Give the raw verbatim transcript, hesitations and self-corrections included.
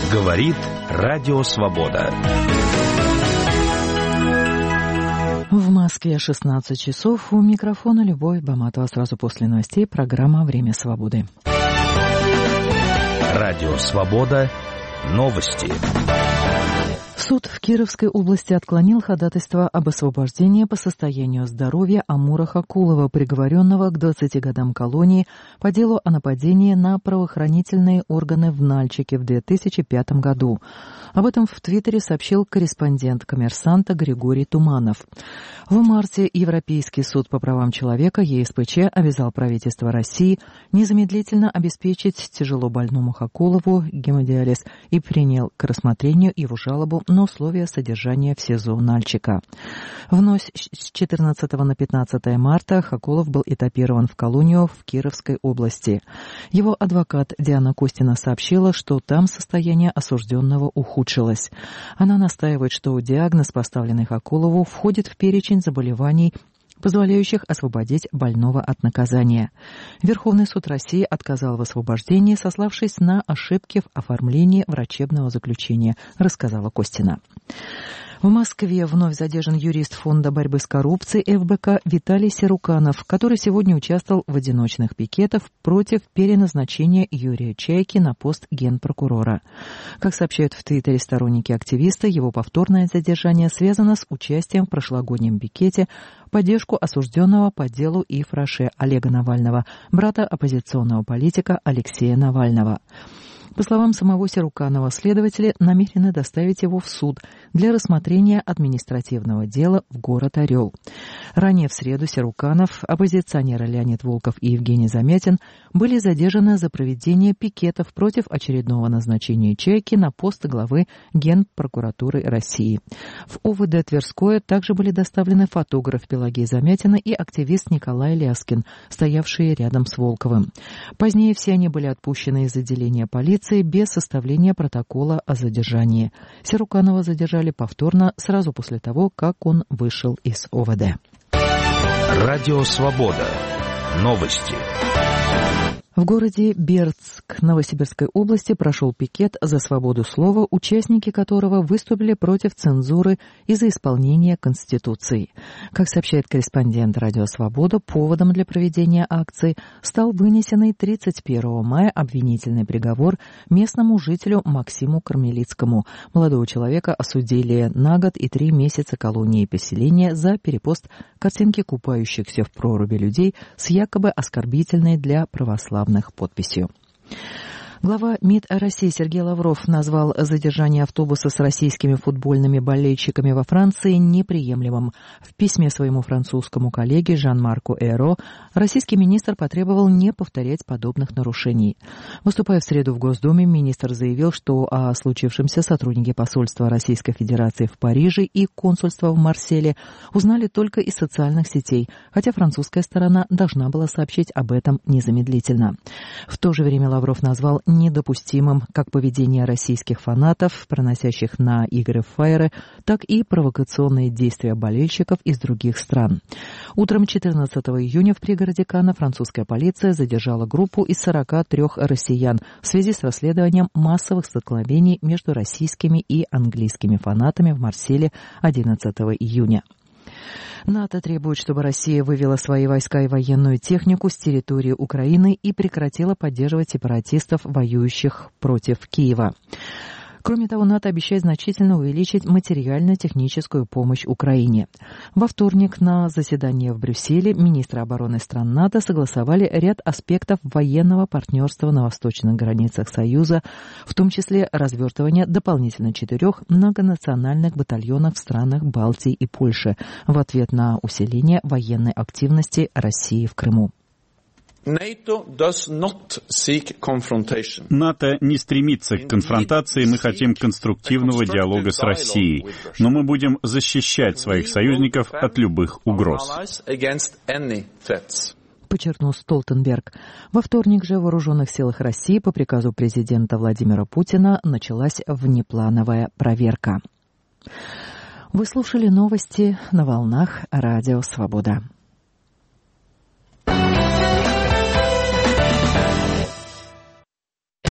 Говорит Радио Свобода. В Москве шестнадцать часов. У микрофона Любовь Баматова. Сразу после новостей программа «Время свободы». Радио Свобода. Новости. Суд в Кировской области отклонил ходатайство об освобождении по состоянию здоровья Амура Хакулова, приговоренного к двадцати годам колонии по делу о нападении на правоохранительные органы в Нальчике в две тысячи пятом году. Об этом в Твиттере сообщил корреспондент «Коммерсанта» Григорий Туманов. В марте Европейский суд по правам человека Е С П Ч обязал правительство России незамедлительно обеспечить тяжело больному Хакулову гемодиализ и принял к рассмотрению его жалобу на условия содержания в СИЗО Нальчика. В ночь с четырнадцатого на пятнадцатое марта Хакулов был этапирован в колонию в Кировской области. Его адвокат Диана Костина сообщила, что там состояние осужденного ухудшилось. Она настаивает, что диагноз, поставленный Хакулову, входит в перечень заболеваний, позволяющих освободить больного от наказания. Верховный суд России отказал в освобождении, сославшись на ошибки в оформлении врачебного заключения, рассказала Костина. В Москве вновь задержан юрист Фонда борьбы с коррупцией Эф Бэ Ка Виталий Серуканов, который сегодня участвовал в одиночных пикетах против переназначения Юрия Чайки на пост генпрокурора. Как сообщают в Твиттере сторонники активиста, его повторное задержание связано с участием в прошлогоднем пикете в поддержку осужденного по делу Ив Роше Олега Навального, брата оппозиционного политика Алексея Навального. По словам самого Серуканова, следователи намерены доставить его в суд для рассмотрения административного дела в город Орел. Ранее в среду Серуканов, оппозиционеры Леонид Волков и Евгений Замятин были задержаны за проведение пикетов против очередного назначения Чайки на пост главы Генпрокуратуры России. В О В Д Тверское также были доставлены фотограф Пелагея Замятина и активист Николай Ляскин, стоявшие рядом с Волковым. Позднее все они были отпущены из отделения полиции без составления протокола о задержании. Серуканова задержали повторно сразу после того, как он вышел из О В Д. Радио Свобода. Новости. В городе Бердск Новосибирской области прошел пикет за свободу слова, участники которого выступили против цензуры из-за исполнения Конституции. Как сообщает корреспондент Радио Свобода, поводом для проведения акции стал вынесенный тридцать первого мая обвинительный приговор местному жителю Максиму Кармелицкому. Молодого человека осудили на год и три месяца колонии и поселения за перепост картинки купающихся в проруби людей с якобы оскорбительной для православных подписью. Глава МИД России Сергей Лавров назвал задержание автобуса с российскими футбольными болельщиками во Франции неприемлемым. В письме своему французскому коллеге Жан-Марку Эро российский министр потребовал не повторять подобных нарушений. Выступая в среду в Госдуме, министр заявил, что о случившемся сотрудники посольства Российской Федерации в Париже и консульства в Марселе узнали только из социальных сетей, хотя французская сторона должна была сообщить об этом незамедлительно. В то же время Лавров назвал недопустимым как поведение российских фанатов, проносящих на игры фаеры, так и провокационные действия болельщиков из других стран. Утром четырнадцатого июня в пригороде Канна французская полиция задержала группу из сорока трёх россиян в связи с расследованием массовых столкновений между российскими и английскими фанатами в Марселе одиннадцатого июня. НАТО требует, чтобы Россия вывела свои войска и военную технику с территории Украины и прекратила поддерживать сепаратистов, воюющих против Киева. Кроме того, НАТО обещает значительно увеличить материально-техническую помощь Украине. Во вторник на заседании в Брюсселе министры обороны стран НАТО согласовали ряд аспектов военного партнерства на восточных границах Союза, в том числе развертывание дополнительно четырех многонациональных батальонов в странах Балтии и Польши в ответ на усиление военной активности России в Крыму. НАТО не стремится к конфронтации, мы хотим конструктивного диалога с Россией, но мы будем защищать своих союзников от любых угроз. Подчеркнул Столтенберг. Во вторник же в Вооруженных силах России по приказу президента Владимира Путина началась внеплановая проверка. Вы слушали новости на волнах Радио Свобода.